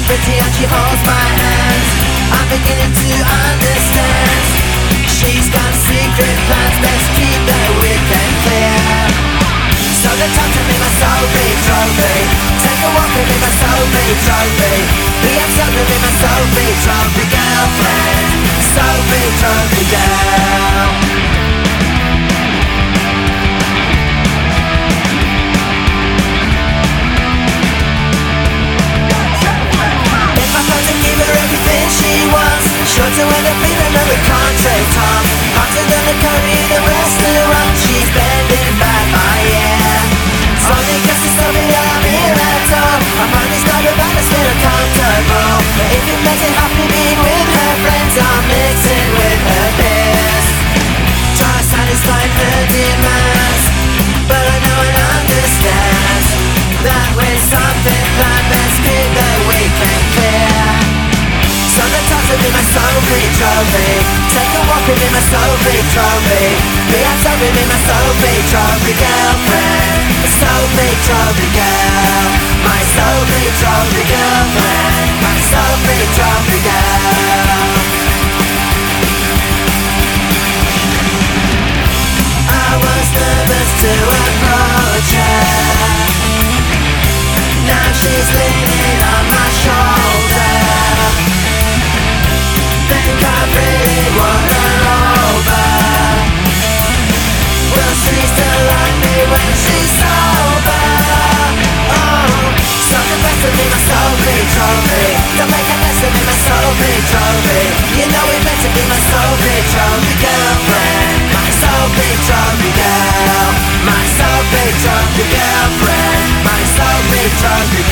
pretty and she holds my hand. I'm beginning to understand. She's got secret plans, best keep the weekend clear. So don't talk to me, my soulmate trophy. Take a walk with me, my soulmate trophy. Be upset with me, my soulmate trophy girlfriend. Soulmate trophy girl. Sure to end up in another contract, Tom. Hotter than the curry in the restaurant. She's bending back my ear. Only guess it's something I'm here at all. I'm only started by the still uncomfortable. But if it makes it happy being with her friends, I'm mixing with her peers. Try to satisfy her demands, but I know and understand that with something planned, best keep the weekend clear. So don't talk to me, my soulmate trophy. Take a walk with me, my soulmate trophy. Be outside with me, my soulmate trophy girlfriend. My soulmate trophy girl. My soulmate trophy girlfriend. My soulmate trophy girl. I was nervous to approach her. Now she's leaning on my shoulder. Think I really won her over. Will she still like me when she's sober? Oh, so confess to me, my soulmate trophy. Don't make a mess of me, my soulmate trophy. You know we meant to be my soulmate trophy girlfriend. My soulmate trophy girl. My soulmate trophy girlfriend. My soulmate trophy